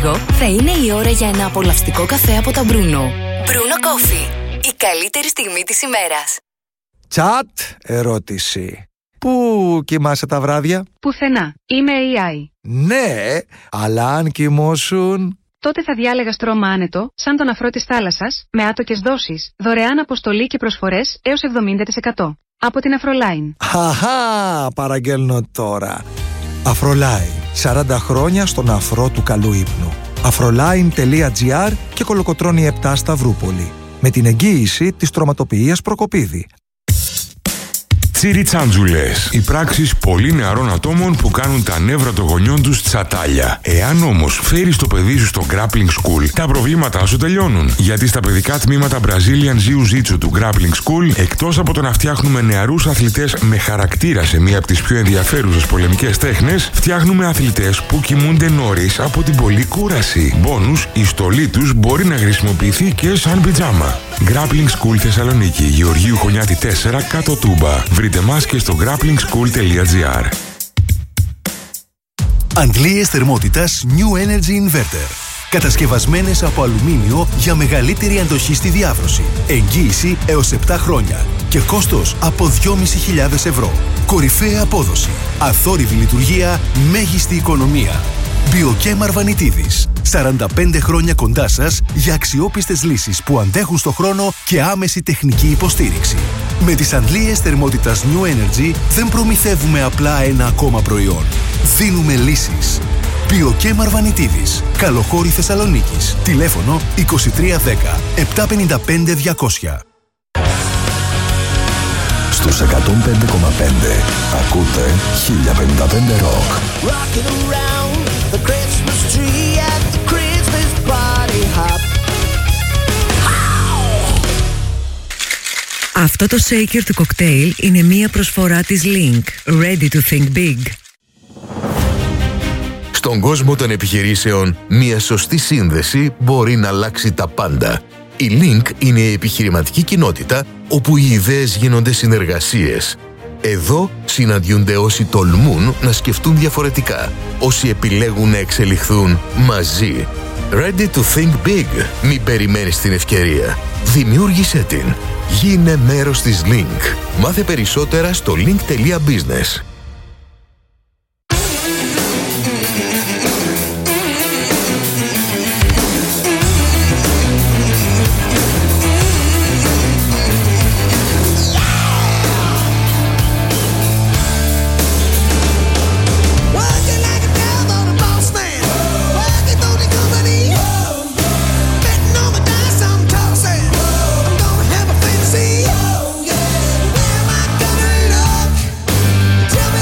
λίγο θα είναι η ώρα για ένα απολαυστικό καφέ από τα Bruno. Bruno Coffee. Η καλύτερη στιγμή της ημέρας. Chat ερώτηση. Πού κοιμάσαι τα βράδια? Πουθενά. Είμαι AI. Ναι, αλλά αν κοιμώσουν... Τότε θα διάλεγα στρώμα άνετο, σαν τον αφρό της θάλασσας, με άτοκες δόσεις, δωρεάν αποστολή και προσφορές έως 70%. Από την Afroline. Χαχά, παραγγέλνω τώρα. Afroline. 40 χρόνια στον αφρό του καλού ύπνου. Afroline.gr και Κολοκοτρώνη 7 Σταυρούπολη. Με την εγγύηση της τροματοποιίας Προκοπίδη. Τσιριτσάντζουλες. Οι πράξεις πολύ νεαρών ατόμων που κάνουν τα νεύρα των γονιών τους τσατάλια. Εάν όμως φέρεις το παιδί σου στο Grappling School, τα προβλήματά σου τελειώνουν. Γιατί στα παιδικά τμήματα Brazilian Jiu-Jitsu του Grappling School, εκτός από το να φτιάχνουμε νεαρούς αθλητές με χαρακτήρα σε μία από τις πιο ενδιαφέρουσες πολεμικές τέχνες, φτιάχνουμε αθλητές που κοιμούνται νωρίς από την πολλή κούραση. Μπόνους, η στολή τους μπορεί να χρησιμοποιηθεί και σαν πιτζάμα. Grappling School Θεσσαλονίκη, Γεωργίου Χωνιάτη 4, κάτω Τούμπα. Βρείτε μας και στο grapplingschool.gr. Αντλίες θερμότητας New Energy Inverter. Κατασκευασμένες από αλουμίνιο για μεγαλύτερη αντοχή στη διάβρωση. Εγγύηση έως 7 χρόνια. Και κόστος από 2.500 ευρώ. Κορυφαία απόδοση. Αθόρυβη λειτουργία. Μέγιστη οικονομία. Biochem Αρβανιτίδης. 45 χρόνια κοντά σας για αξιόπιστες λύσεις που αντέχουν στο χρόνο και άμεση τεχνική υποστήριξη. Με τις αντλίες θερμότητας New Energy δεν προμηθεύουμε απλά ένα ακόμα προϊόν. Δίνουμε λύσεις. Biochem Αρβανιτίδης. Καλοχώρη Θεσσαλονίκης. Τηλέφωνο 2310 755 200. Στους 105,5 ακούτε 1055 Rock. The Christmas tree at the Christmas party hop. Αυτό το shaker του κοκτέιλ είναι μία προσφορά της Link. Ready to think big. Στον κόσμο των επιχειρήσεων, μία σωστή σύνδεση μπορεί να αλλάξει τα πάντα. Η Link είναι η επιχειρηματική κοινότητα όπου οι ιδέες γίνονται συνεργασίες. Εδώ συναντιούνται όσοι τολμούν να σκεφτούν διαφορετικά, όσοι επιλέγουν να εξελιχθούν μαζί. Ready to think big. Μην περιμένεις την ευκαιρία. Δημιούργησέ την. Γίνε μέρος της Link. Μάθε περισσότερα στο link.business. Tell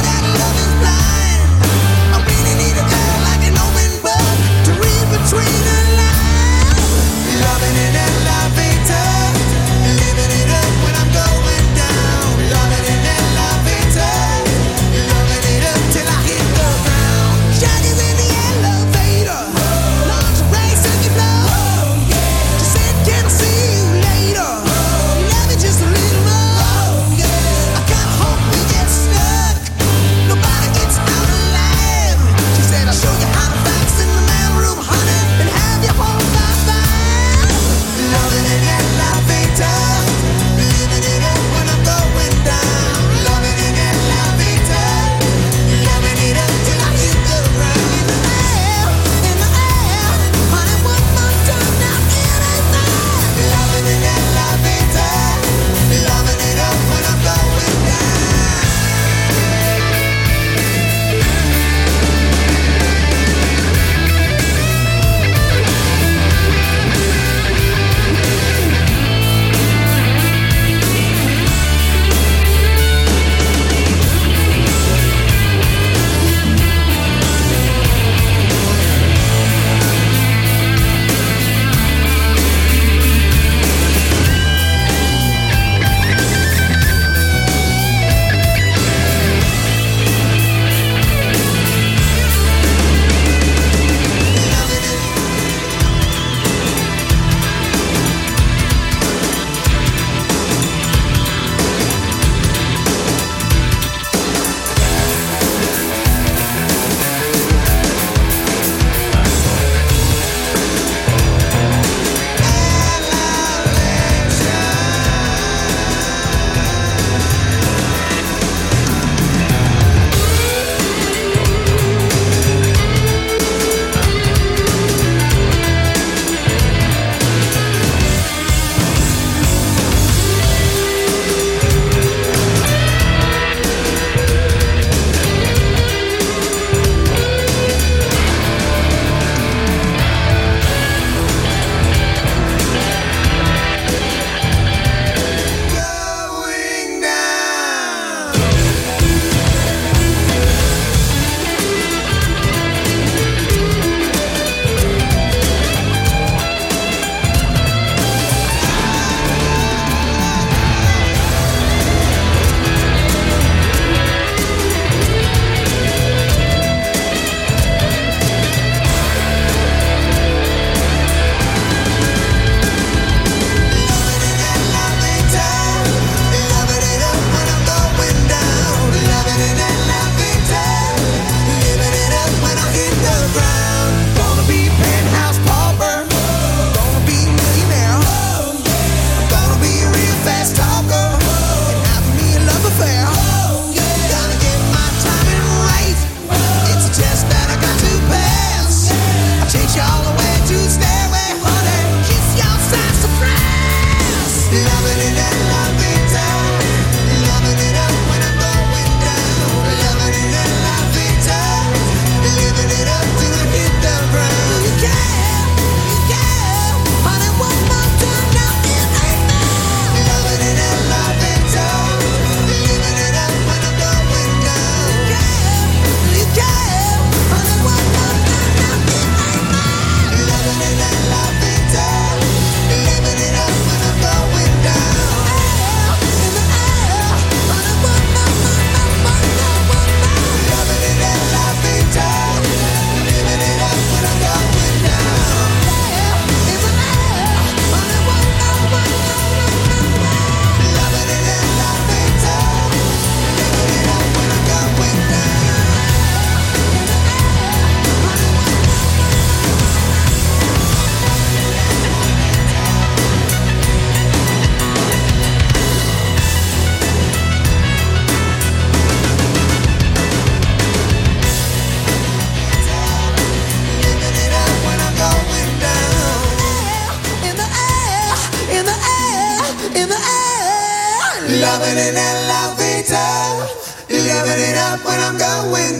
Loving in la vida, living it up when I'm going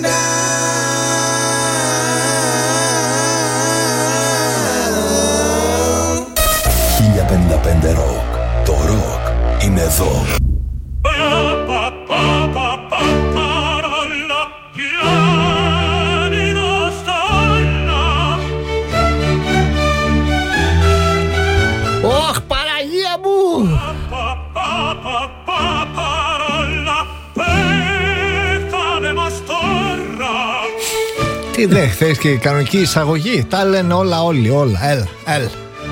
down. 1055 Rock. Το ροκ είναι εδώ. Ωχ, Παναγία μου! Τι δε, χθες και η κανονική εισαγωγή. Τα λένε όλα όλοι, όλα. Έλα.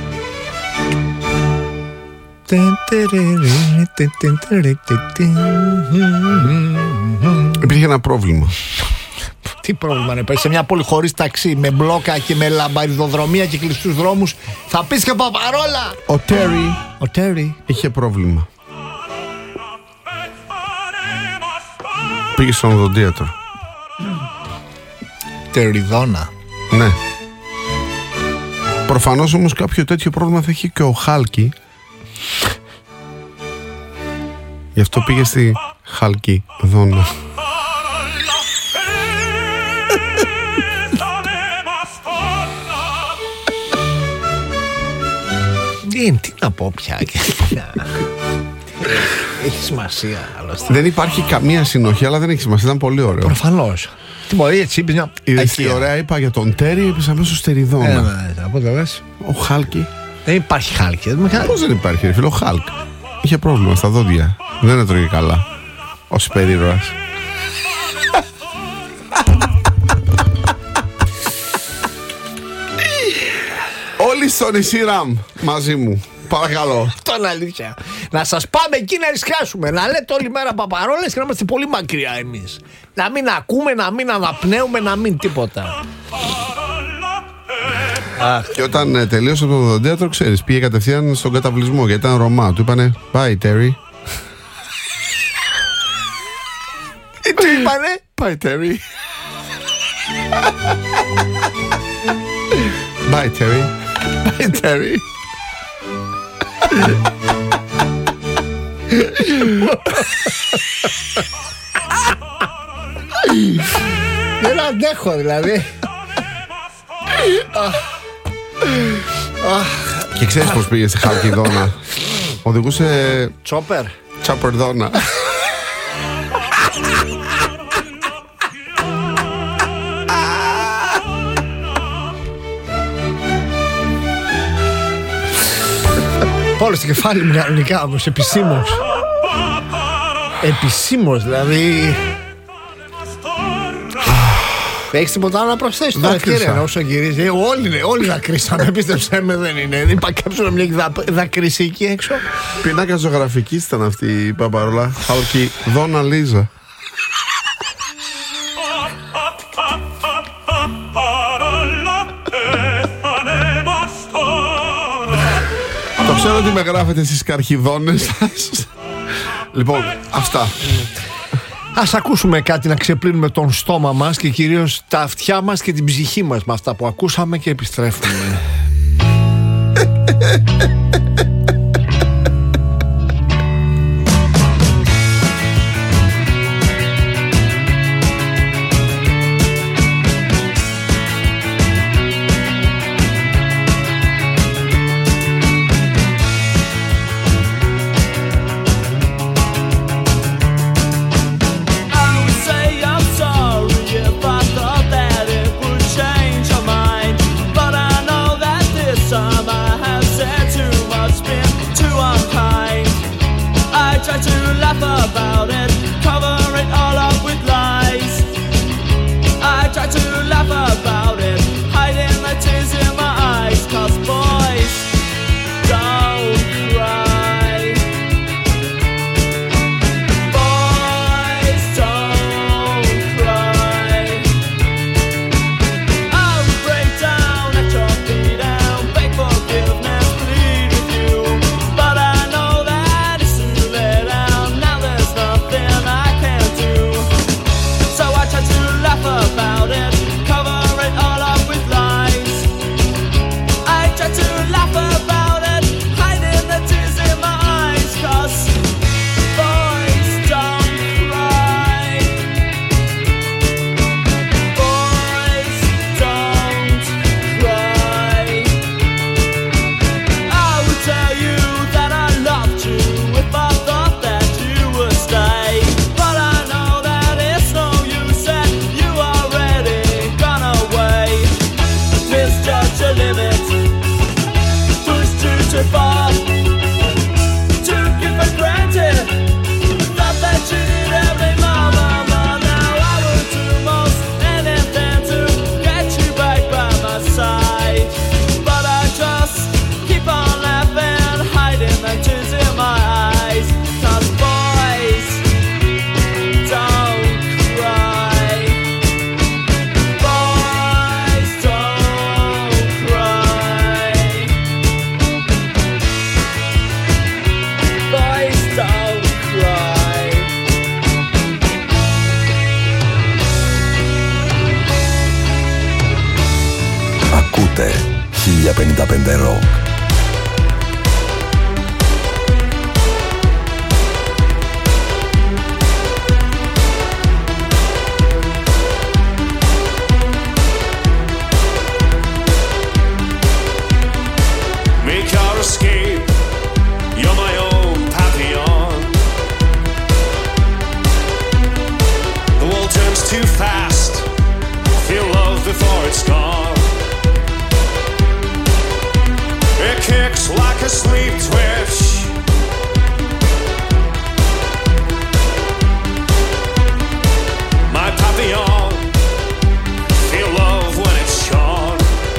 Υπήρχε ένα πρόβλημα. Τι πρόβλημα να υπάρχει σε μια πόλη χωρίς ταξί, με μπλόκα και με λαμπαριδοδρομία και κλειστούς δρόμους? Θα πεις και Παπαρόλα. Ο Τέρι είχε πρόβλημα. Πήγε στον οδοντίατρο. Τεριδόνα. Ναι. Προφανώς όμως κάποιο τέτοιο πρόβλημα θα έχει και ο Χάλκι. Γι' αυτό πήγε στη Χάλκι Δόνα. Τι να πω πια. Έχει σημασία άλλωστε. Δεν υπάρχει καμία συνοχή, αλλά δεν έχει σημασία. Ήταν πολύ ωραίο. Προφανώς. Τι μπορεί έτσι, είπες μια. Είδες τι ωραία είπα για τον Τέρι, είπες αμέσως Τεριδόνα. Από το λες. Ο Χάλκι. Δεν υπάρχει Χάλκι. Πώς δεν υπάρχει, ρε φίλε, ο Χάλκ είχε πρόβλημα στα δόντια. Δεν έτρωγε καλά. Ως περίρωας. Όλοι στο νησί Ραμ μαζί μου. Παρακαλώ. Τον αλήθεια. Να σας πάμε εκεί να ρισκάσουμε. Να λέτε όλη μέρα παπαρόλες και να είμαστε πολύ μακριά εμείς. Να μην ακούμε, να μην αναπνέουμε, να μην τίποτα. Και όταν τελείωσε το οδοντίατρο, ξέρεις, πήγε κατευθείαν στον καταβλισμό γιατί ήταν Ρωμά. Του είπανε bye Terry. Τι του είπανε? Bye Terry. Bye Terry. Bye Terry. Δεν αντέχω δηλαδή. Και ξέρεις πως πήγε στη Χαλκιδόνα? Οδηγούσε Τσόπερδόνα. Πόλο στο κεφάλι μου κανονικά όμως, επισήμως. Επισήμως δηλαδή. Έχεις τίποτα άλλο να προσθέσεις τώρα, κύριε, όσο γυρίζει? Όλοι δακρύσαμε, πίστεψέ με, δεν είναι. Δεν υπάρχει κάποιος να μην έχει δακρύσει εκεί έξω. Πινάκα ζωγραφικής ήταν αυτή η Παπαρόλα. Χαλκιδόνα Λίζα. Το ξέρω ότι με γράφετε στις καρχιδόνες σας. Λοιπόν, αυτά. Ας ακούσουμε κάτι να ξεπλύνουμε τον στόμα μας και κυρίως τα αυτιά μας και την ψυχή μας με αυτά που ακούσαμε και επιστρέφουμε. Now there's no limit. Pushed too far. Took it for granted. Thought that you did every mama. Now I would do most anything to get you back by my side. But I just keep on laughing, hiding the tears in my eyes. 'Cause boys don't cry. Boys don't cry. Boys don't cry. Ακούτε 1055 Rock. Make our escape. You're my own Papillon. The world turns too fast. Feel love before it's gone. It kicks like a sleep twitch. My Papillon. Feel love when it's shone.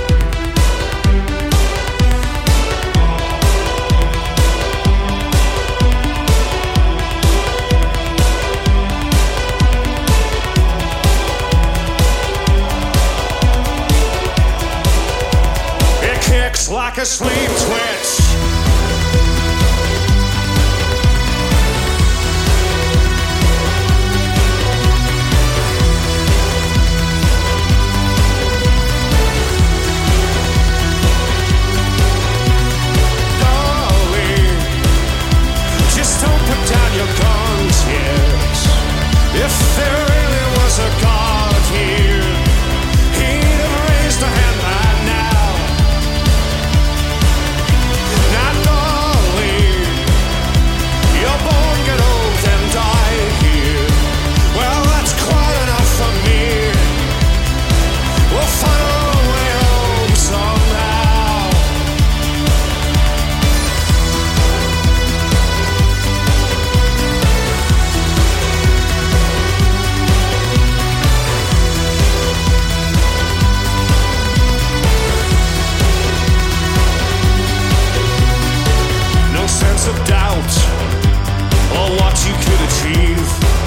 Like a sleep twitch. Darling, just don't put down your guns yet. If there really was a God here, he'd have raised a hand by now. Not darling, you're born, get old and die here. Well, that's quite enough for me. We'll find our way home somehow. No sense of doubt or what you could achieve.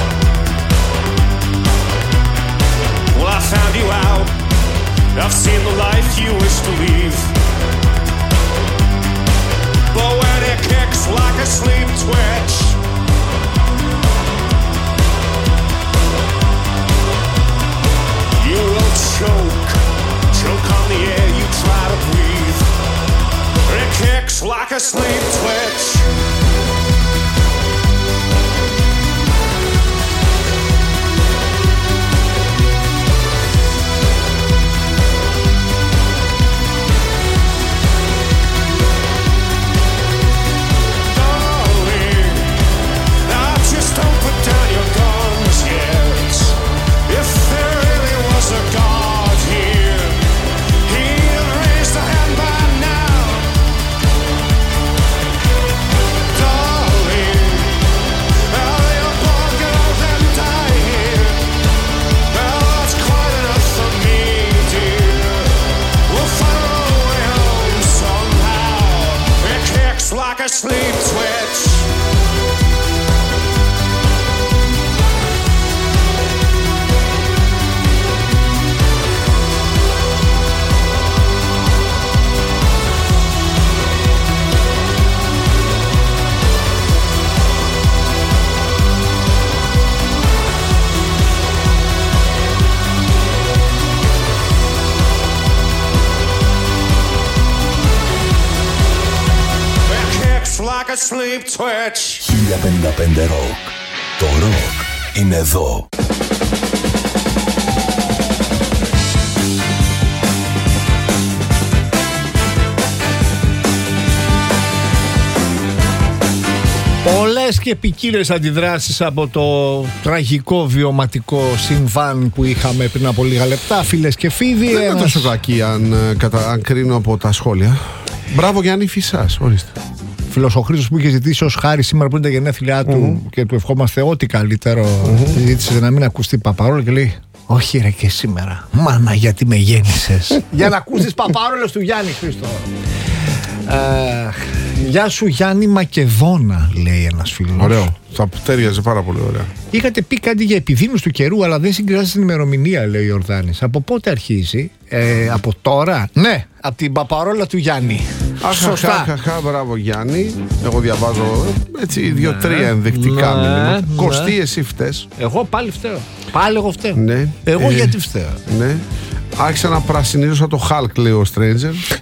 Well, I found you out. I've seen the life you wish to leave. But when it kicks like a sleep twitch, you will choke on the air you try to breathe. It kicks like a sleep twitch. Darling, now just don't put down your guns yet. If there really was a God here, he'd have raised a hand by now. Darling, well, you're born, get old and die here. Well, that's quite enough for me, dear. We'll find our way home somehow. It kicks like a sleep twitch. It kicks like a sleep twitch. 1055 Rock. Το rock είναι εδώ. Πολλές πολλές και ποικίλες αντιδράσεις από το τραγικό βιωματικό συμβάν που είχαμε πριν από λίγα λεπτά, φίλες και φίλοι. Δεν είναι τόσο κακή αν κρίνω από τα σχόλια. Μπράβο Γιάννη Φυσάς, ορίστε. Φίλος ο Χρήστος που είχε ζητήσει ως χάρη σήμερα που είναι τα γενέθλιά του και του ευχόμαστε ό,τι καλύτερο. Ζήτησε να μην ακουστεί Παπαρόλα και λέει: όχι ρε και σήμερα, μάνα γιατί με γέννησες. Για να ακούσεις τις παπαρόλες του Γιάννη Χρήστο. Γεια σου Γιάννη Μακεδόνα, λέει ένας φίλος. Ωραίο, θα τέριαζε πάρα πολύ ωραία. Είχατε πει κάτι για επιδείνωση του καιρού, αλλά δεν συγκράζεται την ημερομηνία, λέει ο Ιορδάνης. Από πότε αρχίζει? Από τώρα? Ναι, από την παπαρόλα του Γιάννη. Σωστά. Μπράβο Γιάννη. Εγώ διαβάζω έτσι 2-3 ενδεικτικά μήνυμα. Κωστή, εσύ φταίς. Εγώ πάλι φταίω. Πάλι εγώ φταίω. Ναι. Εγώ γιατί φταίω? Ναι. Άρχισα να πρασινίζω σαν το Hulk, λέει ο Stranger.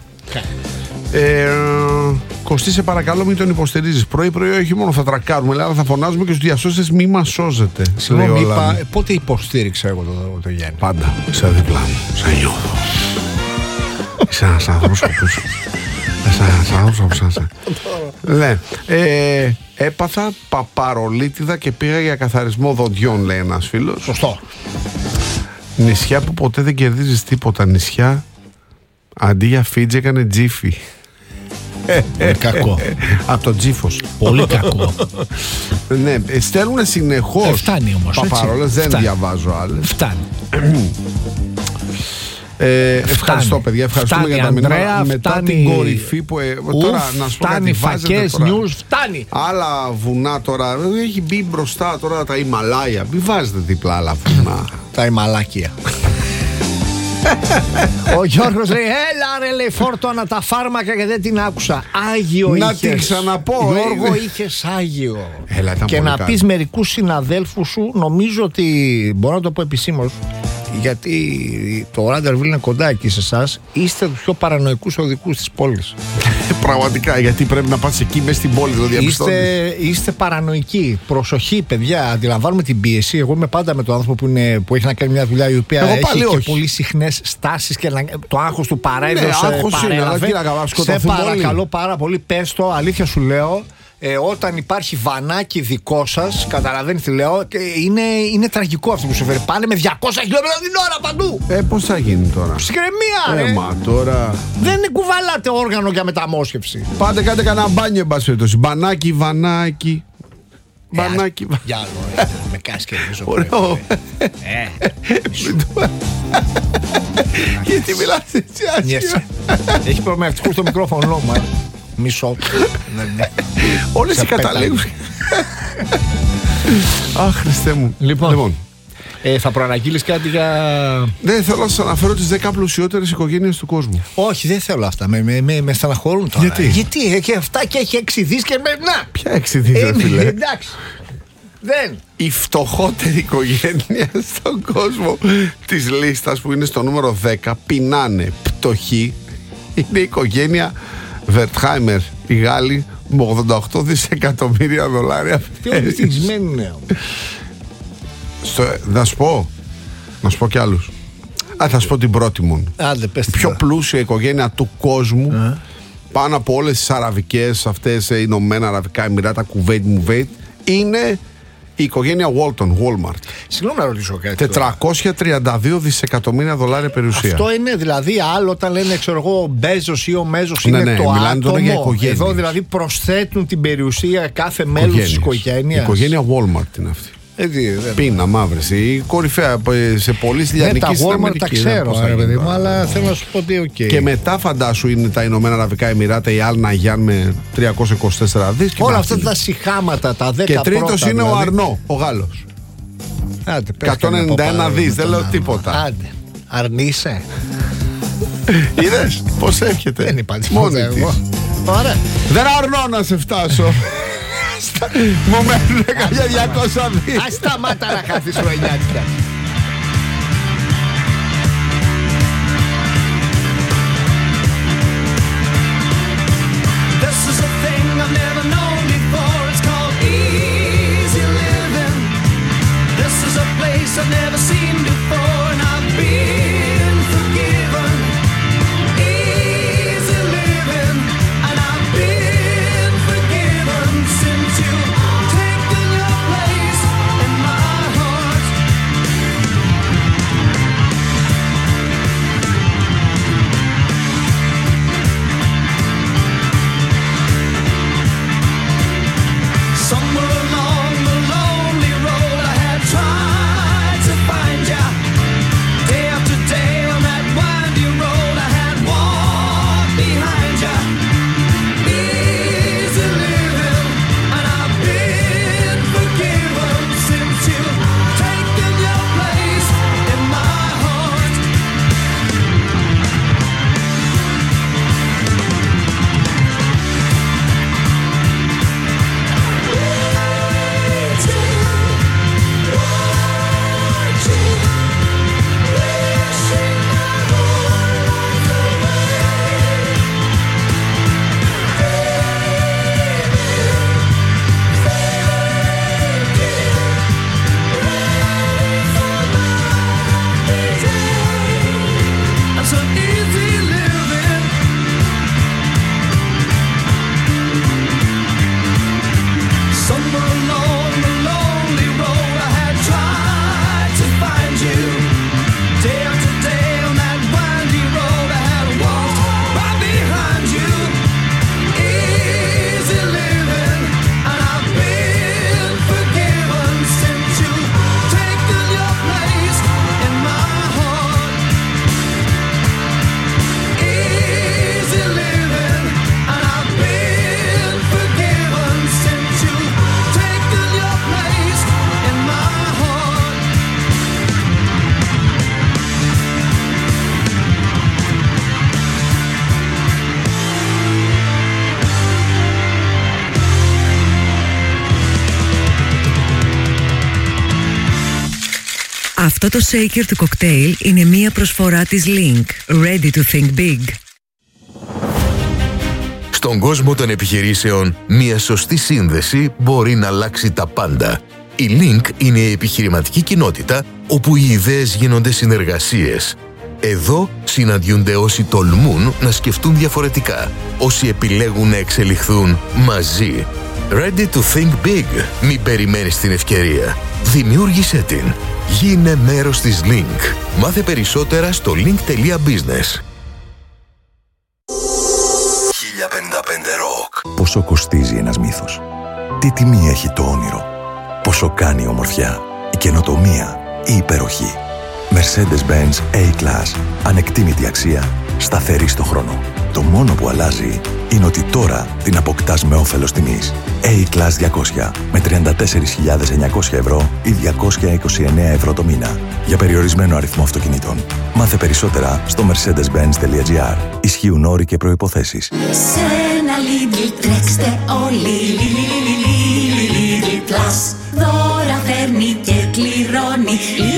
Κωστή, σε παρακαλώ μην τον υποστηρίζεις. Πρωί-πρωί όχι μόνο θα τρακάρουμε, αλλά θα φωνάζουμε και στους διασώστες μη μας σώζετε. Συγγνώμη, πότε υποστήριξα εγώ το Γιάννη? Πάντα, σε δίπλα μου, σε νιώθω. Είσαι ένας άνθρωπος όπως Ναι. Έπαθα παπαρολίτιδα και πήγα για καθαρισμό δοντιών, λέει ένας φίλος. Σωστό. Νησιά που ποτέ δεν κερδίζεις τίποτα. Νησιά αντί για Φίτζ έκανε τζίφι. Πολύ κακό. Από το τζίφος. Πολύ κακό. Ναι, στέλνουν συνεχώς. Φτάνει όμως. Παπαρόλες, δεν διαβάζω άλλες. Φτάνει. Ευχαριστώ παιδιά, ευχαριστούμε για τα μηνύματα. Μετά την κορυφή που τώρα να σου πω κάτι, φακές, news, φτάνει. Άλλα βουνά τώρα, έχει μπει μπροστά τώρα τα Ιμαλάια. Μην βάζετε δίπλα άλλα βουνά. Τα Ιμαλάκια. Ο Γιώργος λέει: έλα ρε, λέει, φόρτωνα τα φάρμακα και δεν την άκουσα. Άγιο είχες. Να την ξαναπώ. Γιώργο, είχες άγιο. Έλα, και να πεις μερικούς συναδέλφους σου, νομίζω ότι μπορώ να το πω επισήμως, γιατί το Ράντερβιλ είναι κοντά εκεί σε εσάς, είστε τους πιο παρανοϊκούς οδικούς της πόλης. Πραγματικά, γιατί πρέπει να πας εκεί μέσα στην πόλη, δηλαδή είστε παρανοϊκοί. Προσοχή, παιδιά, αντιλαμβάνουμε την πίεση. Εγώ είμαι πάντα με τον άνθρωπο που έχει να κάνει μια δουλειά η οποία έχει και πολύ συχνές στάσεις και το άγχος του παραίδωσε. Ναι, άγχος είναι, αλλά κύριε σε παρακαλώ πάρα πολύ, πες το, αλήθεια σου λέω. Όταν υπάρχει βανάκι δικό σας, καταλαβαίνεις τι λέω, και είναι τραγικό αυτό που σου φέρει. Πάνε με 200 χιλιόμετρα την ώρα παντού. Πώς θα γίνει τώρα? Ψυχραιμία, ρε. Μα τώρα. Δεν κουβαλάτε όργανο για μεταμόσχευση. Πάτε κάντε κανένα μπάνιο, εν πάση περιπτώσει. Μπανάκι, βανάκι. Μπανάκι. Για άλλο, με κάσει και πίσω. Ωραίο. Γιατί μιλάς έτσι άσχημα? Έχει πρόβλημα ευτυχώς το μικρόφωνο μου. Μισό. Όλες οι καταλήγουν. Αχ, Χριστέ μου. Λοιπόν, θα προαναγγείλεις κάτι για... Δεν θέλω να σας αναφέρω τις 10 πλουσιότερες οικογένειες του κόσμου. Όχι, δεν θέλω αυτά. Με στεναχωρούν τώρα. Γιατί και αυτά και έχει 6 δις και να. Ποια 6 δις, ρε φίλε? Εντάξει. Δεν. Η φτωχότερη οικογένεια στον κόσμο της λίστας που είναι στο νούμερο 10, πεινάνε, πτωχοί, είναι η οικογένεια Βερτχάιμερ, οι Γάλλοι, με $88 δισεκατομμύρια. Τι ευτυχισμένοι νέο. Να σου πω κι άλλους. Θα σου πω την πρώτη μου. Η πιο πλούσια οικογένεια του κόσμου, πάνω από όλες τις αραβικές αυτές Ηνωμένα Αραβικά Εμιράτα, Κουβέιτ, Μουβέιτ, είναι η οικογένεια Walmart. Συγγνώμη να ρωτήσω κάτι. $432 δισεκατομμύρια περιουσία. Αυτό είναι δηλαδή άλλο όταν λένε, ξέρω εγώ, ο Μπέζος ή ο Μέζος είναι το άτομο. Εδώ δηλαδή προσθέτουν την περιουσία κάθε μέλος της οικογένειας. Η οικογένεια Walmart είναι αυτή. Πίνα, μαύρες. Η κορυφαία σε πολλές λιανικές στην Αμερική. Τα ξέρω, παιδί μου, αλλά θέλω να σου πω ότι okay. Και μετά φαντάσου είναι τα Ηνωμένα Αραβικά Εμιράτα, η Αλ Ναγιάν με 324 δις. Όλα αυτά τα συχάματα, τα 10 πρώτα. Και τρίτος είναι ο Αρνό, ο Γάλλος. 191 δις, δεν λέω τίποτα. Άντε, αρνείσαι. Είδες πώς έρχεται? Δεν είπα τίποτα. Ωραία. Δεν αρνώ να σε φτάσω. Μου μένουν καμιά 200 δις. Ας σταμάτα να χάθεις ο εννιάτικα. This is a thing I've never known before. It's called easy living. This is a place I've never seen before, and I've been forgiven. Easy living, and I've been forgiven since you Αυτό το shaker του κοκτέιλ είναι μία προσφορά της Link. Ready to think big. Στον κόσμο των επιχειρήσεων, μια σωστή σύνδεση μπορεί να αλλάξει τα πάντα. Η Link είναι η επιχειρηματική κοινότητα όπου οι ιδέες γίνονται συνεργασίες. Εδώ συναντιούνται όσοι τολμούν να σκεφτούν διαφορετικά, όσοι επιλέγουν να εξελιχθούν μαζί. Ready to think big. Μην περιμένεις την ευκαιρία. Δημιούργησέ την. Γίνε μέρος της Link. Μάθε περισσότερα στο link.business. 1055 Rock. Πόσο κοστίζει ένας μύθος? Τι τιμή έχει το όνειρο? Πόσο κάνει η ομορφιά, η καινοτομία, η υπεροχή? Mercedes-Benz A-Class. Ανεκτήμητη αξία, σταθερή στο χρόνο. Το μόνο που αλλάζει είναι ότι τώρα την αποκτάς με όφελος τιμής. A-Class 200 με 34.900 ευρώ ή 229 ευρώ το μήνα. Για περιορισμένο αριθμό αυτοκινήτων. Μάθε περισσότερα στο mercedes-benz.gr. Ισχύουν όροι και προϋποθέσεις. Σε ένα Lidl τρέξτε όλοι. Lidl Plus. Δώρα φέρνει και κληρώνει.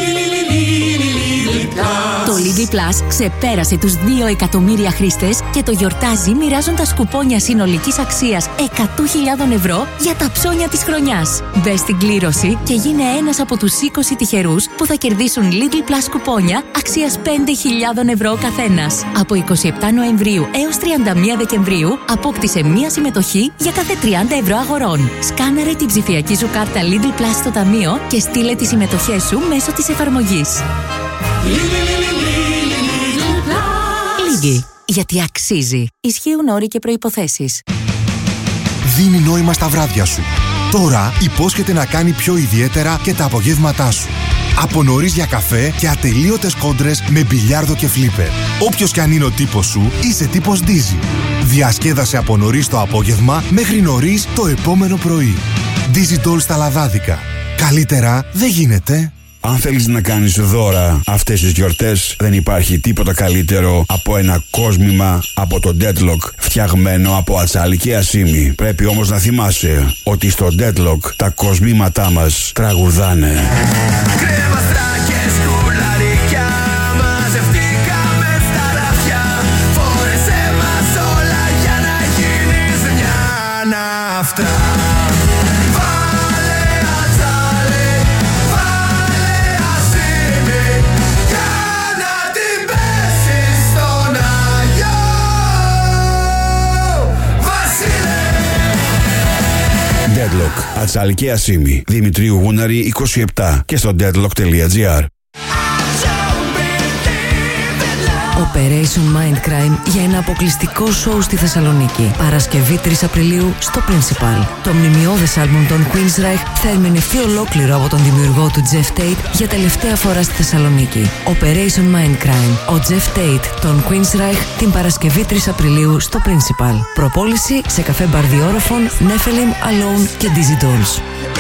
Το Lidl Plus ξεπέρασε τους 2 εκατομμύρια χρήστες και το γιορτάζει μοιράζοντας κουπόνια συνολικής αξίας 100.000 ευρώ για τα ψώνια της χρονιάς. Μπες στην κλήρωση και γίνε ένας από τους 20 τυχερούς που θα κερδίσουν Lidl Plus κουπόνια αξίας 5.000 ευρώ καθένας. Από 27 Νοεμβρίου έως 31 Δεκεμβρίου απόκτησε μία συμμετοχή για κάθε 30 ευρώ αγορών. Σκάναρε την ψηφιακή σου κάρτα Lidl Plus στο ταμείο και στείλε τις συμμετοχές σου μέσω της εφαρμογής. Λίγκι, γιατί αξίζει. Ισχύουν όροι και προϋποθέσεις. Δίνει νόημα στα βράδια σου. Τώρα υπόσχεται να κάνει πιο ιδιαίτερα και τα απογεύματά σου. Από νωρίς για καφέ και ατελείωτες κόντρες με μπιλιάρδο και φλίπερ. Όποιος κι αν είναι ο τύπος σου, είσαι τύπος Dizzy. Διασκέδασε από νωρίς το απόγευμα μέχρι νωρίς το επόμενο πρωί. Dizzy Doll στα λαδάδικα. Καλύτερα δεν γίνεται. Αν θέλεις να κάνεις δώρα αυτές τις γιορτές, δεν υπάρχει τίποτα καλύτερο από ένα κόσμημα από το Deadlock φτιαγμένο από ατσάλι και ασίμι. Πρέπει όμως να θυμάσαι ότι στο Deadlock τα κοσμήματά μας τραγουδάνε. Κρέμαστρα και σκουλαρικιά, μαζευτήκαμε στα ράφια. Φόρεσέ μας όλα για να γίνεις μια ναύτα. Deadlock, ατσάλι και ασίμι. Δημητρίου Γούναρη 27 και στο deadlock.gr. Operation Mindcrime για ένα αποκλειστικό σοου στη Θεσσαλονίκη. Παρασκευή 3 Απριλίου στο Principal. Το μνημιώδες άλμπουμ των Queensryche θα ερμηνευτεί ολόκληρο από τον δημιουργό του Jeff Tate για τελευταία φορά στη Θεσσαλονίκη. Operation Mindcrime. Ο Jeff Tate των Queensryche την Παρασκευή 3 Απριλίου στο Principal. Προπόληση σε καφέ μπαρ Διόροφων, Nephilim, Alone και Dizzy Dolls.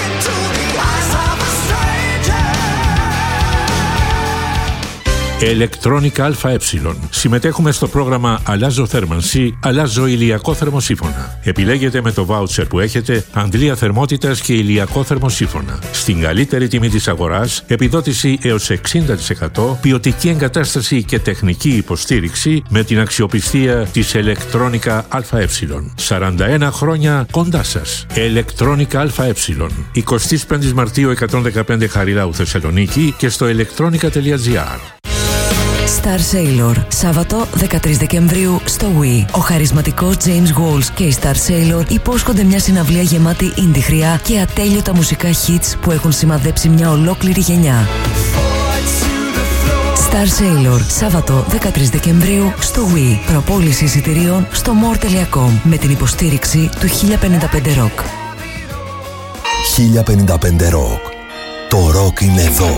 Electronica ΑΕ. Συμμετέχουμε στο πρόγραμμα Αλλάζω θέρμανση, αλλάζω ηλιακό θερμοσύφωνα. Επιλέγετε με το βάουτσερ που έχετε αντλία θερμότητας και ηλιακό θερμοσύφωνα. Στην καλύτερη τιμή της αγοράς, επιδότηση έως 60%, ποιοτική εγκατάσταση και τεχνική υποστήριξη με την αξιοπιστία της Electronica ΑΕ. 41 χρόνια κοντά σας. Electronica ΑΕ. 25 Μαρτίου 115 Χαριλάου Θεσσαλονίκη και στο electronica.gr. Star Sailor, Σάββατο 13 Δεκεμβρίου στο Wii. Ο χαρισματικός James Walsh και η Star Sailor υπόσχονται μια συναυλία γεμάτη indie χρειά και ατέλειωτα μουσικά hits που έχουν σημαδέψει μια ολόκληρη γενιά. Star Sailor, Σάββατο 13 Δεκεμβρίου στο Wii. Προπόληση εισιτηρίων στο more.com με την υποστήριξη του 1055 Rock. 1055 Rock. Το rock είναι εδώ.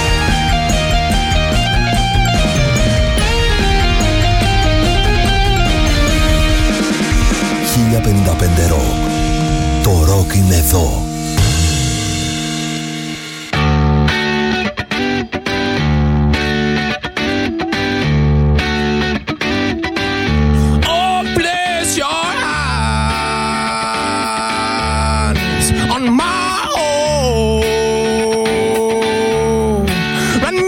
1055 Rock. Το rock είναι εδώ. Oh, place your hands on my own. Right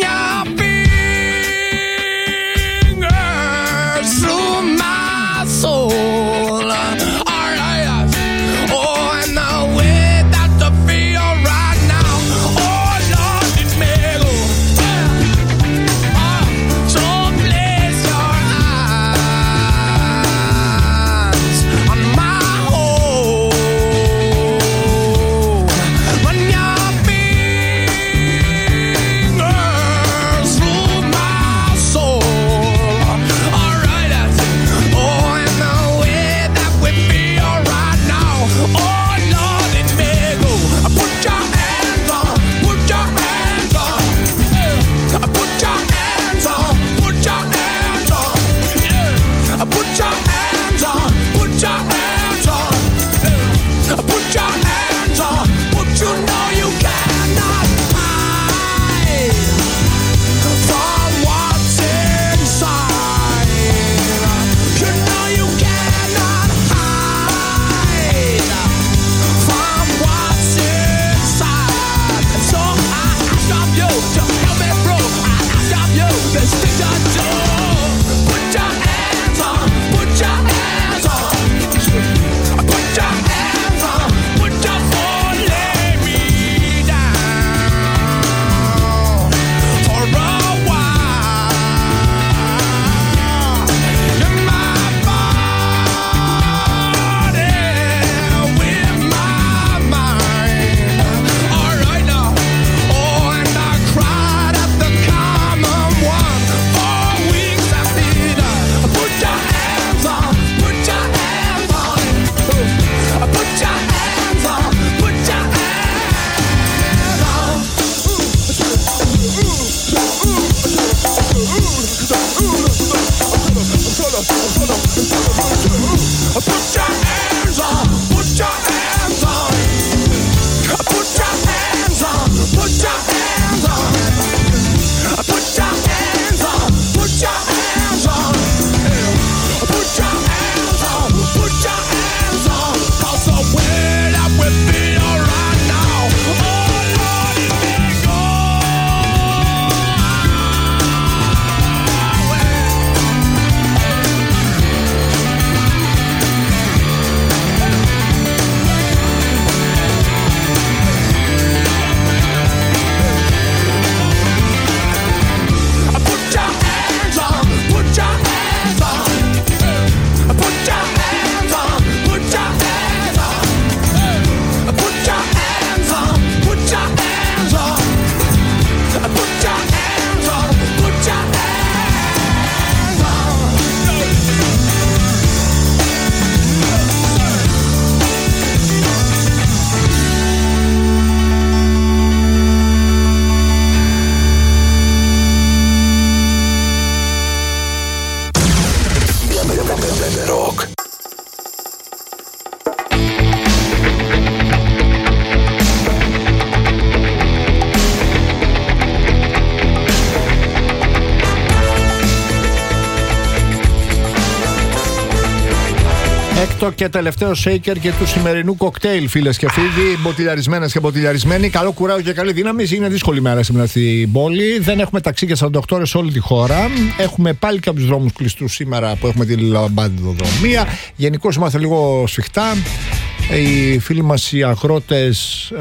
Έκτο και τελευταίο shaker και του σημερινού κοκτέιλ, φίλες και φίλοι, μποτιλιαρισμένες και μποτιλιαρισμένοι. Καλό κουράγιο και καλή δύναμη. Είναι δύσκολη μέρα σήμερα στην πόλη. Δεν έχουμε ταξί για 48 ώρες σε όλη τη χώρα. Έχουμε πάλι κάποιους δρόμους κλειστούς σήμερα που έχουμε τη λαμπαδοδρομία. Γενικώς είμαστε λίγο σφιχτά. Οι φίλοι μας οι αγρότες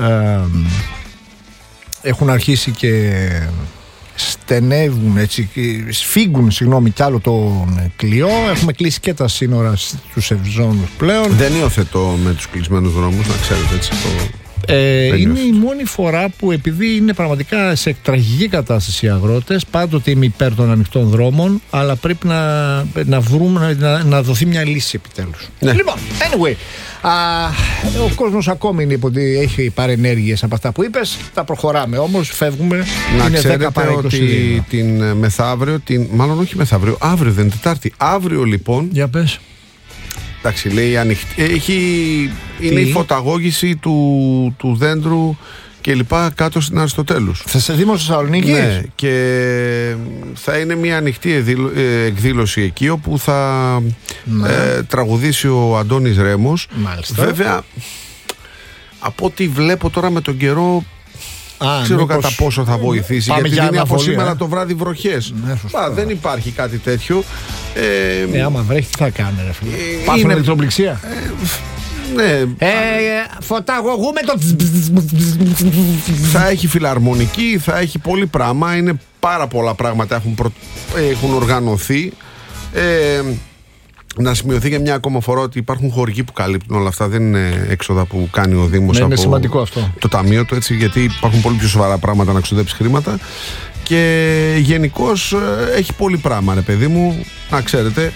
έχουν αρχίσει και στενεύουν, έτσι, σφίγγουν κι άλλο τον κλειό. Έχουμε κλείσει και τα σύνορα στους Ευζώνους πλέον. Δεν υιοθετώ με τους κλεισμένους δρόμους, να ξέρετε, έτσι. Είναι η μόνη φορά που, επειδή είναι πραγματικά σε τραγική κατάσταση οι αγρότες, πάντοτε είμαι υπέρ των ανοιχτών δρόμων, αλλά πρέπει να βρούμε, να δοθεί μια λύση επιτέλους. Ναι. Λοιπόν, anyway, ο κόσμος ακόμη είναι ότι έχει παρενέργειες από αυτά που είπες. Τα προχωράμε όμως, φεύγουμε. Να είναι ξέρετε 10 παρά 20 ότι την μεθαύριο, μάλλον όχι μεθαύριο, αύριο δεν είναι Τετάρτη. Αύριο λοιπόν. Για πες. Εντάξει, λέει ανοιχτή. Είναι η φωταγώγηση του δέντρου και λοιπά κάτω στην Αριστοτέλους. Θα σε Δήμο Θεσσαλονίκη. Ναι, και θα είναι μια ανοιχτή εκδήλωση εκεί όπου θα τραγουδήσει ο Αντώνης Ρέμος. Μάλιστα. Βέβαια, από ό,τι βλέπω τώρα με τον καιρό, ξέρω κατά πόσο θα βοηθήσει. Γιατί δίνει από σήμερα το βράδυ βροχές. Δεν υπάρχει κάτι τέτοιο. Άμα βρέχει, τι θα κάνει, ρε φίλε? Πάθουν ηλεκτροπληξία. Ναι. Φωταγωγούμε το. Θα έχει φιλαρμονική, θα έχει πολύ πράγμα. Είναι πάρα πολλά πράγματα έχουν οργανωθεί. Να σημειωθεί για μια ακόμα φορά ότι υπάρχουν χορηγοί που καλύπτουν όλα αυτά. Δεν είναι έξοδα που κάνει ο Δήμος από είναι σημαντικό αυτό. Το ταμείο του, έτσι, γιατί υπάρχουν πολύ πιο σοβαρά πράγματα να ξοδέψει χρήματα. Και γενικώς έχει πολύ πράγμα, ρε παιδί μου, να ξέρετε.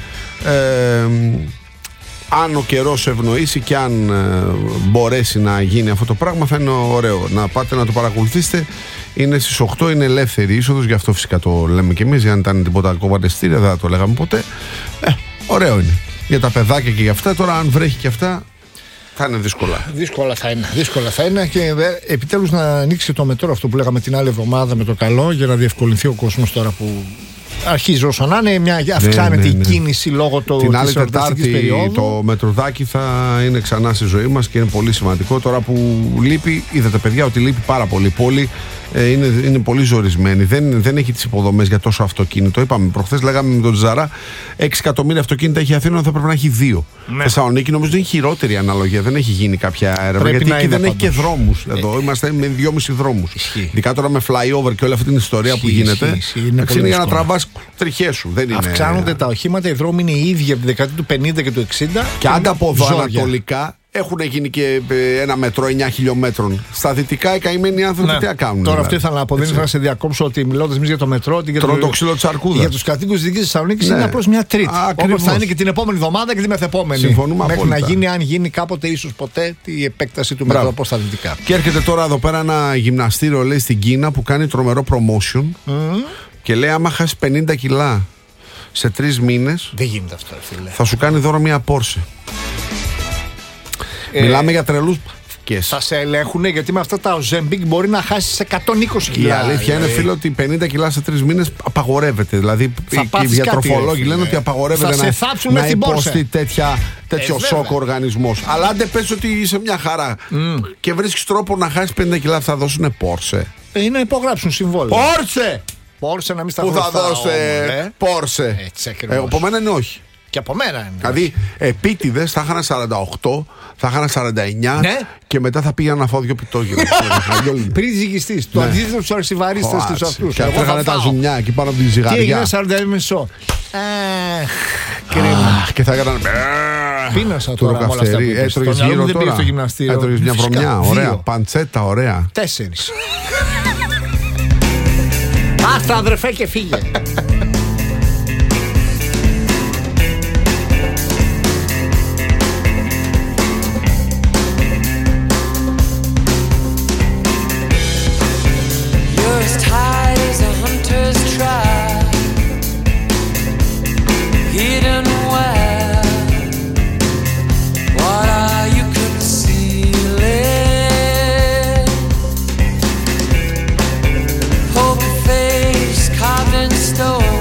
Αν ο καιρός ευνοήσει και αν μπορέσει να γίνει αυτό το πράγμα, θα είναι ωραίο. Να πάτε να το παρακολουθήσετε. Είναι στις 8, είναι ελεύθερη είσοδος, γι' αυτό φυσικά το λέμε κι εμείς. Για αν ήταν τίποτα κοβαντεστήρια, δεν θα το λέγαμε ποτέ. Ωραίο είναι. Για τα παιδάκια και για αυτά. Τώρα, αν βρέχει και αυτά, θα είναι δύσκολα. Δύσκολα θα είναι. Και επιτέλους να ανοίξει το μετρό, αυτό που λέγαμε την άλλη εβδομάδα με το καλό, για να διευκολυνθεί ο κόσμος τώρα που αρχίζει όσο να είναι. Αυξάνεται η κίνηση λόγω την άλλη Τετάρτη περίοδου. Το μετροδάκι θα είναι ξανά στη ζωή μας και είναι πολύ σημαντικό. Τώρα που λείπει, είδατε παιδιά ότι λείπει πάρα πολύ. Πόλη είναι πολύ ζορισμένη. Δεν έχει τις υποδομές για τόσο αυτοκίνητο. Είπαμε προχθές, λέγαμε με τον Τζαρά, 6 εκατομμύρια αυτοκίνητα έχει η Αθήνα, θα πρέπει να έχει 2. Ναι. Θεσσαλονίκη νομίζω είναι χειρότερη αναλογία. Δεν έχει γίνει κάποια έρευνα. Γιατί εκεί δεν έχει και δρόμους. Εδώ είμαστε με 2,5 δρόμους. Ειδικά τώρα με flyover και όλη αυτή την ιστορία που γίνεται. Είναι για να τραβάς τριχές σου. Αυξάνονται τα οχήματα, οι δρόμοι είναι οι ίδιοι από τη δεκαετία του 50 και του 60. Και αν από εδώ ανατολικά έχουν γίνει και ένα μετρό 9 χιλιόμετρων. Στα δυτικά οι καημένοι άνθρωποι τι να κάνουν. Τώρα αυτό ήθελα να πω. Δεν ήθελα να σε διακόψω ότι μιλώντας εμείς για το μετρό. Τρώνε το ξύλο της αρκούδας. Για τους κατοίκους της Δυτικής Θεσσαλονίκης είναι απλώς μια τρίτη. Όπως θα είναι και την επόμενη εβδομάδα και την μεθεπόμενη. Συμφωνούμε μέχρι απόλυτα. να γίνει, αν γίνει κάποτε, ίσως ποτέ, η επέκταση του μετρό προς τα δυτικά. Και έρχεται τώρα εδώ πέρα ένα γυμναστήριο, λέει, στην Κίνα που κάνει τρομερό promotion. Και λέει, άμα χάσει 50 κιλά σε 3 μήνες. Δεν γίνεται αυτό, φίλε. Θα σου κάνει δώρο μια Porsche. Μιλάμε για τρελούς. Θα σε ελέγχουνε, γιατί με αυτά τα Ozempic μπορεί να χάσεις 120 κιλά. Η αλήθεια είναι, φίλε, ότι 50 κιλά σε 3 μήνες απαγορεύεται. Δηλαδή οι διατροφολόγοι λένε ότι απαγορεύεται να υποστεί τέτοιο σοκ ο οργανισμός. Αλλά αν δεν πες ότι είσαι μια χαρά και βρίσκεις τρόπο να χάσεις 50 κιλά, θα δώσουνε Porsche. Να υπογράψουν συμβόλαιο. Πόρσε! Να μην στα που θα δώσει Porsche. Από μένα είναι όχι. Και από μένα είναι. Δηλαδή, επίτηδες θα είχα 48, θα είχα 49 και μετά θα πήγα να φάω 2 πιτόγυρα. Πριν ζυγιστείς. Το αντίθετο τους αρσιβαρίστες τους αυτούς. Και τρέχανε τα ζουμιά εκεί πάνω από τη ζυγαριά. Και έγινε 41,5. Κρίμα. Και θα έκαναν. Πίνασα τώρα με όλα αυτά που είπες. Έτρωγες γύρω τώρα. Έτρωγες μια βρωμιά. Ωραία. Παντσέτα, ωραία. 4. Άστα αδερφέ και φύγε. As tight as a hunter's trap, hidden well. What are you concealing? Poker face carved in stone.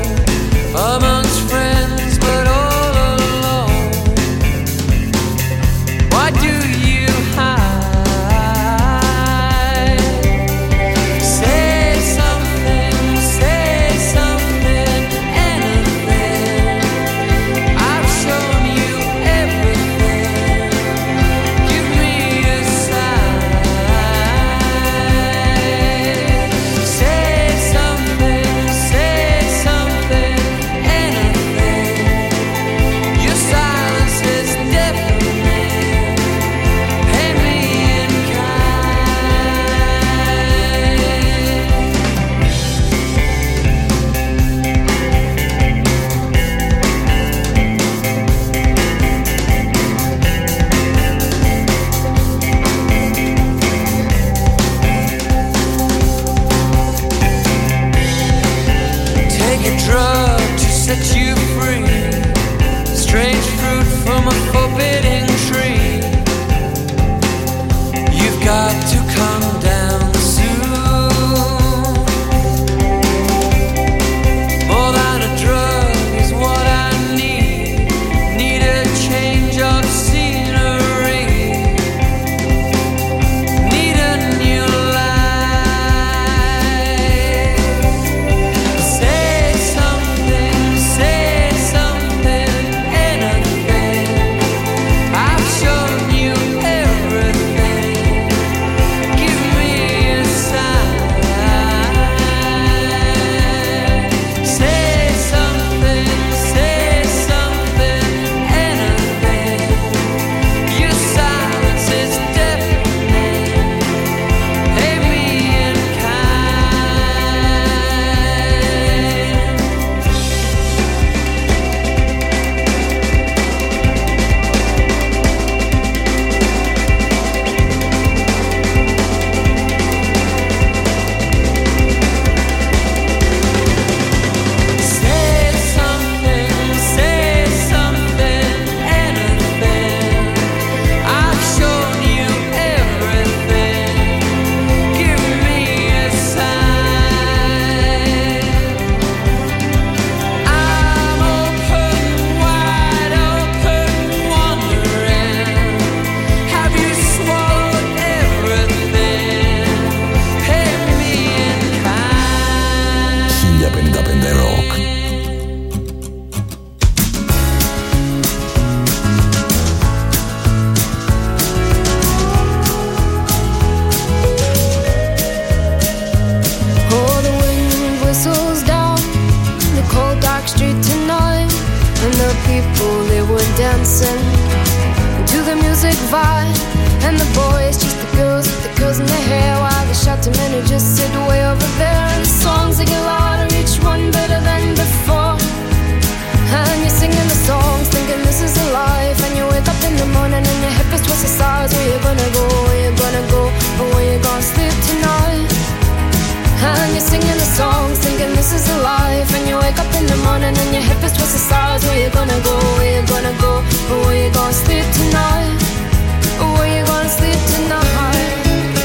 big vibe. And the boys, just the girls with the curls in their hair, while the shouting men who just sit way over there. And the songs they get louder, each one better than before. And you're singing the songs, thinking this is a life. And you wake up in the morning and your hip is twisted sides. Where you gonna go, where you gonna go, or where you gonna sleep tonight? And you're singing the songs, thinking this is a life. And you wake up in the morning and your hip is twisted sides. Where you gonna go, where you gonna go, or where you gonna sleep tonight? Or where you gonna sleep tonight?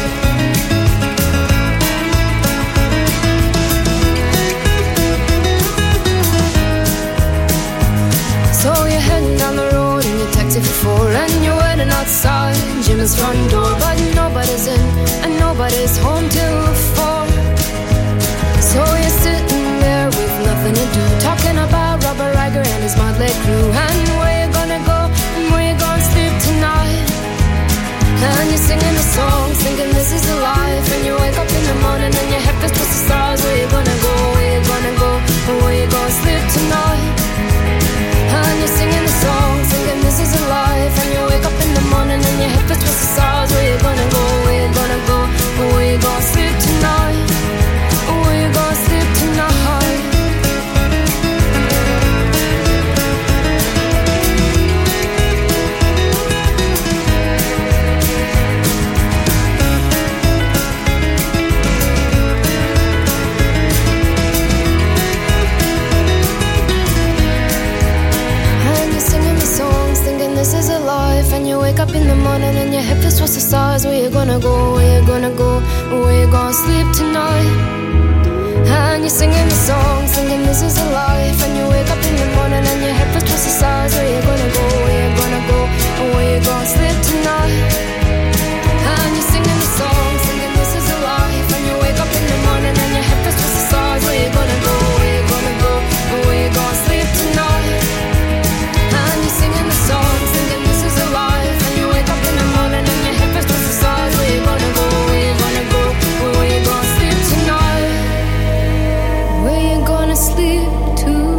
So you're heading down the road in your taxi for 4, and you're waiting outside Jim's front door, but nobody's in and nobody's home till 4. So you're sitting there with nothing to do, talking about Robert Riger and his motley crew, and where you gonna go and where you gonna sleep tonight? And you're singing the songs, thinking this is a life. And you wake up in the morning and your head feels twisted the stars. Where you gonna go, where you gonna go, or where you gonna sleep tonight? And you're singing the songs, thinking this is a life. And you wake up in the morning and your head feels twisted the stars. Where you gonna go, where you gonna go, or where you gonna sleep tonight? Or where you gonna sleep tonight? This is a life, and you wake up in the morning and your head feels towards the stars. Where you gonna go, where you gonna go, where you gonna sleep tonight? And you're singing the song, singing this is a life. And you wake up in the morning and your head feels towards the stars. Where you gonna go, where you gonna go, where you gonna sleep tonight? And you're singing the song, singing this is a life. And you wake up in the morning and your head feels towards the stars. Where you gonna go, where you gonna go, where you gonna sleep tonight? And you're singing the song, singing this is a life. And you wake up in the morning and your head feels towards the stars. Where you gonna go, where you gonna go, where you gonna sleep tonight? Where you gonna sleep tonight?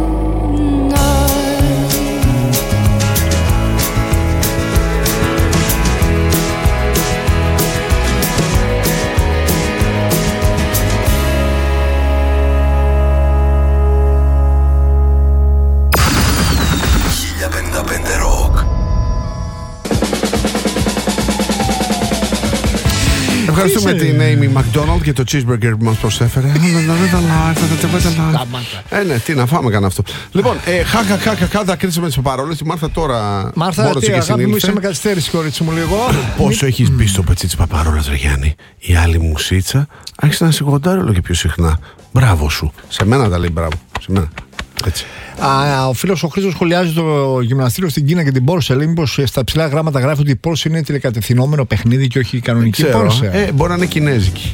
Ευχαριστούμε την Amy McDonald για το cheeseburger που μας προσέφερε. Ναι, τι να φάμε κανένα αυτό. Λοιπόν, θα κρίσουμε τις παρόλες. Η Μάρθα τώρα. Μάρθα, τι αγάπη μου, είσαι με καθυστέρηση, κορίτσι μου, λίγο. Πόσο έχεις μπει στο πετσί της παπαρόλας, ρε Γιάννη? Η άλλη μου σίτσα άρχισε να σιγοντάρει όλο και πιο συχνά. Μπράβο σου. Σε μένα τα λέει μπράβο. Σε μένα. Έτσι. Ο φίλος ο Χρήστος σχολιάζει το γυμναστήριο στην Κίνα και την Πόρσε. Λέει μήπως στα ψηλά γράμματα γράφει ότι η Πόρσε είναι τηλεκατευθυνόμενο παιχνίδι και όχι κανονική Πόρσε. Μπορεί να είναι κινέζικη.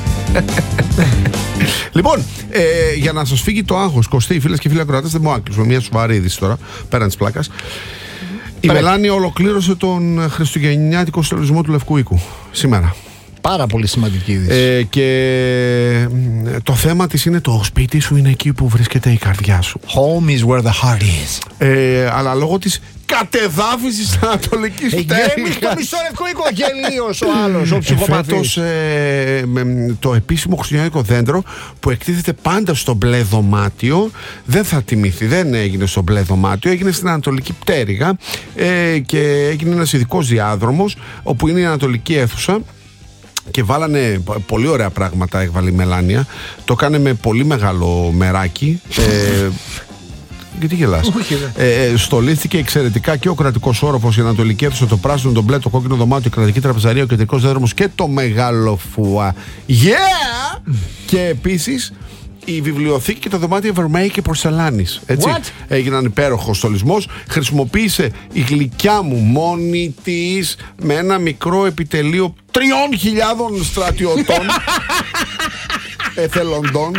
Λοιπόν, για να σας φύγει το άγχος, Κωστή, φίλες και φίλοι ακροατές, δεν μου άκλεισουμε μια σοβαρή είδηση τώρα, πέραν της πλάκας. Η Μελάνια ολοκλήρωσε τον χριστουγεννιάτικο συλλογισμό του Λευκού Οίκου σήμερα. Πάρα πολύ σημαντική είδηση. Και το θέμα της είναι το σπίτι σου είναι εκεί που βρίσκεται η καρδιά σου. Home is where the heart is. Αλλά λόγω της κατεδάφισης της Ανατολικής Πτέρυγας. Γέμισε το μισό Λευκό Οίκο, γελίος ο άλλος, ο ψυχοπαθής. Φέτος το επίσημο χριστουγεννιάτικο δέντρο που εκτίθεται πάντα στο μπλε δωμάτιο δεν θα τιμηθεί, δεν έγινε στο μπλε δωμάτιο, έγινε στην Ανατολική Πτέρυγα και έγινε ένας ειδικός διάδρομος όπου είναι η Ανατολική αίθουσα. Και βάλανε πολύ ωραία πράγματα, έβαλε η Μελάνια. Το έκανε με πολύ μεγάλο μεράκι. Γιατί γελάς? Στολίστηκε εξαιρετικά και ο κρατικός όροφος, η Ανατολική αίθουσα, το πράσινο, το μπλε, το κόκκινο δωμάτιο, η κρατική τραπεζαρία, ο κεντρικός δρόμος και το μεγάλο φουά. Yeah! Και επίσης η βιβλιοθήκη και το δωμάτιο Βερμέη και Πορσελάνης. Έτσι. Έγιναν υπέροχο στολισμός. Χρησιμοποίησε η γλυκιά μου μόνη της με ένα μικρό επιτελείο 3.000 στρατιωτών εθελοντών.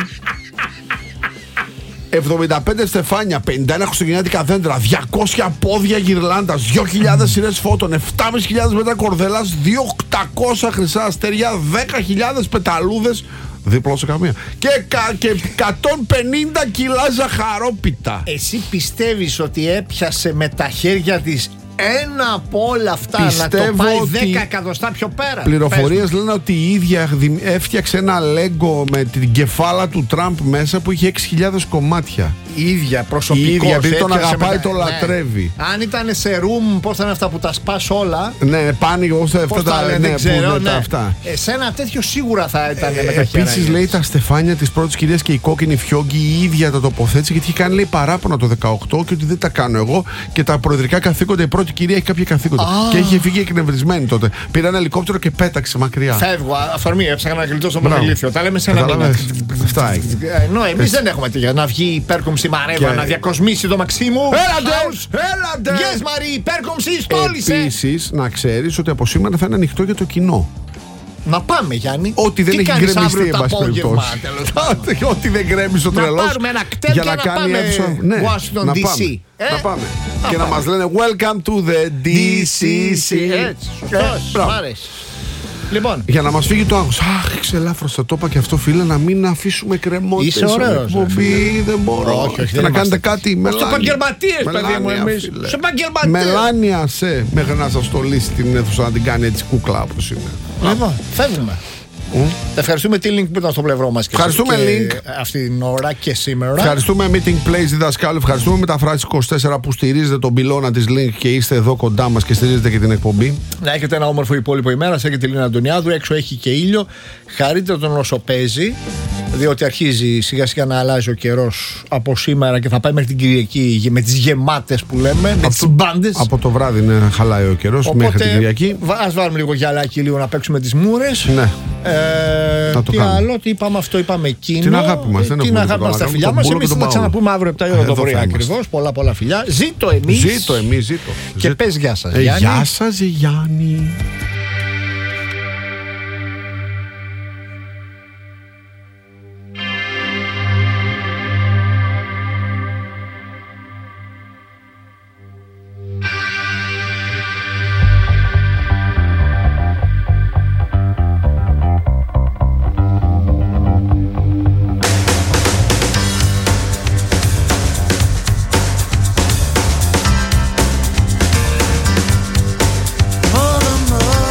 75 στεφάνια, 51 χριστουγεννιάτικα δέντρα, 200 πόδια γυρλάντας, 2.000 σειρές φώτων, 7.500 μέτρα κορδέλας, 2.800 χρυσά αστέρια, 10.000 πεταλούδες, δίπλα σε καμία, και 150 κιλά ζαχαρόπιτα. Εσύ πιστεύεις ότι έπιασε με τα χέρια της ένα από όλα αυτά να το πάει 10 εκατοστά πιο πέρα. Πληροφορίες λένε ότι η ίδια έφτιαξε ένα Lego με την κεφάλα του Τραμπ μέσα που είχε 6.000 κομμάτια. Η ίδια προσωπικός. Η ίδια, επειδή τον αγαπάει, μετά, το λατρεύει. Αν ήταν σε room, πώς θα είναι αυτά που τα σπάς όλα. Ναι, πάνοικο, αυτά τα λένε, δεν ξέρω, ναι. Αυτά. Σε ένα τέτοιο σίγουρα θα ήταν με τα χέρια. Επίσης λέει τα στεφάνια της πρώτης κυρίας και η κόκκινη φιόγκη η ίδια τα τοποθέτησε, γιατί είχε κάνει, λέει, παράπονα το 18 και ότι δεν τα κάνω εγώ και τα προεδρικά καθήκοντα. Η πρώτη κυρία έχει κάποια καθήκοντα. Και είχε φύγει εκνευρισμένη τότε. Πήρε ένα ελικόπτερο και πέταξε μακριά. Φεύγω, αφορμή, έψαχνα να γλιτώσω τον Μεγαλήθιο. Τα λέμε σε ένα μήνα. Αυτά έχει. Ενώ εμείς δεν έχουμε για να βγει υπέρκομψη Μαρέβα, να διακοσμήσει το Μαξίμου. Έλατε! Yes, Μαρή, υπέρκομψη, στόλισε. Επίσης, να ξέρεις ότι από σήμερα θα είναι ανοιχτό για το κοινό. Να πάμε, Γιάννη. Ό,τι δεν έχει γκρεμιστεί, εν πάση περιπτώσει. Ό,τι δεν γκρέμισε ο τρελός. Να πάρουμε ένα κτέλ για να κάνει αίθουσα. Washington DC. Να πάμε. Και να μας λένε Welcome to the DCC. Έτσι, σωστός. Μ' άρεσε. Λοιπόν. Για να μας φύγει το άγχος. Αχ, ξελάφρωσα, το είπα και αυτό, φίλε, να μην αφήσουμε κρεμότητες. Είσαι ωραίος. Δεν μπορώ. Να κάνετε κάτι. Στους επαγγελματίες, παιδί μου, εμείς. Στους επαγγελματίες. Μελάνια, μέχρι να σας στολίσει την αίθουσα να την κάνει έτσι κούκλα όπως είναι. Λοιπόν, φεύγουμε. Ευχαριστούμε τη Link που ήταν στο πλευρό μας και ευχαριστούμε Link αυτή την ώρα και σήμερα. Ευχαριστούμε Meeting Place διδασκάλου. Ευχαριστούμε Μεταφράσεις 24 που στηρίζετε τον πυλώνα της Link και είστε εδώ κοντά μας και στηρίζετε και την εκπομπή. Να έχετε ένα όμορφο υπόλοιπο ημέρα. Έχετε τη Λίνα Αντωνιάδου. Έξω έχει και ήλιο. Χαρείτε τον όσο παίζει, διότι αρχίζει σιγά σιγά να αλλάζει ο καιρός από σήμερα και θα πάει μέχρι την Κυριακή με τις γεμάτες που λέμε, με τις μπάντες. Από το βράδυ χαλάει ο καιρός μέχρι την Κυριακή. Ας βάλουμε λίγο γυαλάκι, λίγο να παίξουμε τις μούρες. Ναι. Τι άλλο, τι είπαμε αυτό, είπαμε εκείνο. Την αγάπη μας, την αγάπη μας, τα φιλιά μας. Εμείς θα τα ξαναπούμε αύριο 7 η ώρα το πρωί ακριβώς. Πολλά φιλιά. Ζήτω εμείς. Ζήτω εμείς, ζήτω. Και πες γεια σας, Γιάννη. Γεια σας, Γιάννη. More than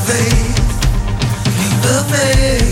faith, keep the faith.